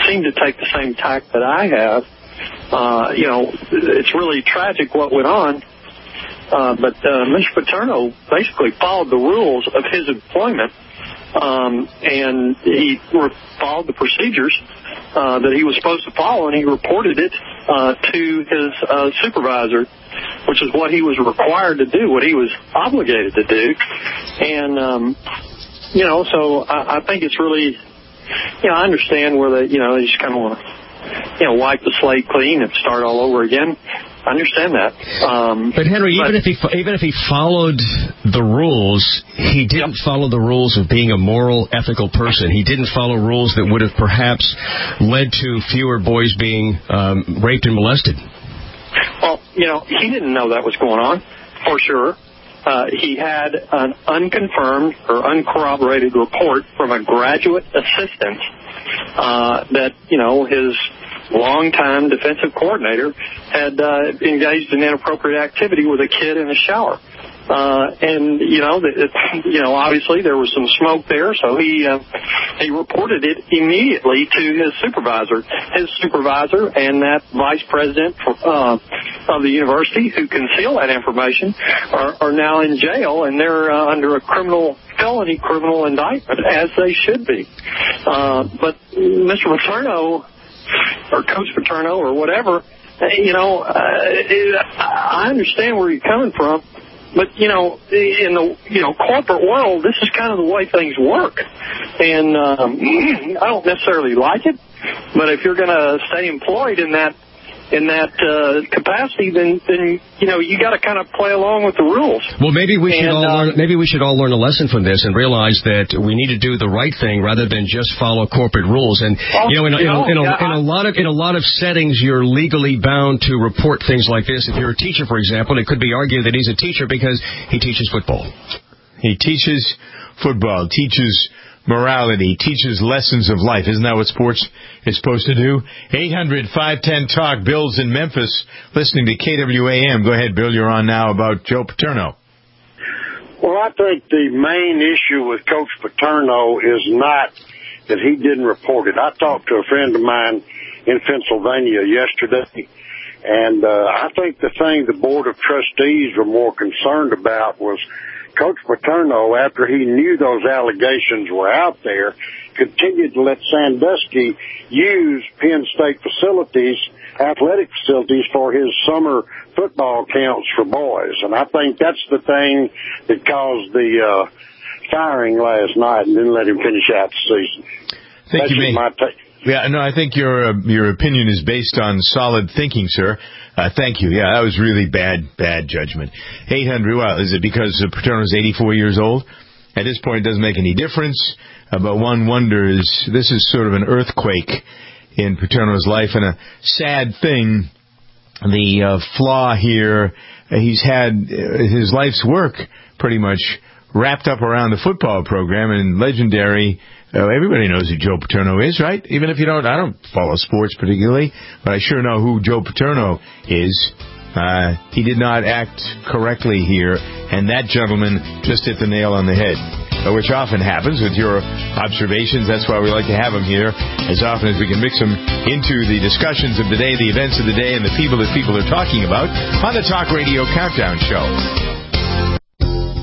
seem to take the same tack that I have. Uh, you know, it's really tragic what went on. Uh, but uh, Mister Paterno basically followed the rules of his employment, um, and he re- followed the procedures uh, that he was supposed to follow, and he reported it uh, to his uh, supervisor, which is what he was required to do, what he was obligated to do. And, um, you know, so I, I think it's really, you know, I understand where they, you know, they just kind of want to, you know, wipe the slate clean and start all over again. I understand that. Um, but Henry, but, even if he even if he followed the rules, he didn't yep. follow the rules of being a moral, ethical person. He didn't follow rules that would have perhaps led to fewer boys being um, raped and molested. Well, you know, he didn't know that was going on, for sure. Uh, he had an unconfirmed or uncorroborated report from a graduate assistant uh, that, you know, his longtime defensive coordinator had uh, engaged in inappropriate activity with a kid in a shower. Uh, and, you know, the, it, you know, obviously there was some smoke there, so he uh, he reported it immediately to his supervisor. His supervisor and that vice president for, uh, of the university who concealed that information are, are now in jail, and they're uh, under a criminal felony criminal indictment, as they should be. Uh, but Mister Paterno, or Coach Paterno, or whatever, you know, uh, it, I understand where you're coming from. But, you know, in the, you know, corporate world, this is kind of the way things work. And um, I don't necessarily like it, but if you're going to stay employed in that in that uh, capacity, then, then, you know, you got to kind of play along with the rules. Well, maybe we should and, all uh, learn, maybe we should all learn a lesson from this and realize that we need to do the right thing rather than just follow corporate rules. And, well, you know, in, you know, in, a, in, a, yeah, in a lot of in a lot of settings, you're legally bound to report things like this. If you're a teacher, for example, it could be argued that he's a teacher because he teaches football. He teaches football, teaches morality, teaches lessons of life. Isn't that what sports is supposed to do? eight hundred, five ten, talk. Bill's in Memphis, listening to K W A M. Go ahead, Bill. You're on now about Joe Paterno. Well, I think the main issue with Coach Paterno is not that he didn't report it. I talked to a friend of mine in Pennsylvania yesterday, and uh, I think the thing the Board of Trustees were more concerned about was Coach Paterno, after he knew those allegations were out there, continued to let Sandusky use Penn State facilities, athletic facilities, for his summer football camps for boys. And I think that's the thing that caused the uh, firing last night and didn't let him finish out the season. Thank that's you, just my take. Yeah, no, I think your uh, your opinion is based on solid thinking, sir. Uh, thank you. Yeah, that was really bad, bad judgment. eight hundred, well, is it because uh, Paterno's eighty-four years old? At this point, it doesn't make any difference, uh, but one wonders, this is sort of an earthquake in Paterno's life, and a sad thing, the uh, flaw here, uh, he's had uh, his life's work pretty much wrapped up around the football program, and legendary. Uh, everybody knows who Joe Paterno is, right? Even if you don't, I don't follow sports particularly, but I sure know who Joe Paterno is. Uh, he did not act correctly here, and that gentleman just hit the nail on the head, uh, which often happens with your observations. That's why we like to have him here as often as we can mix them into the discussions of the day, the events of the day, and the people that people are talking about on the Talk Radio Countdown Show.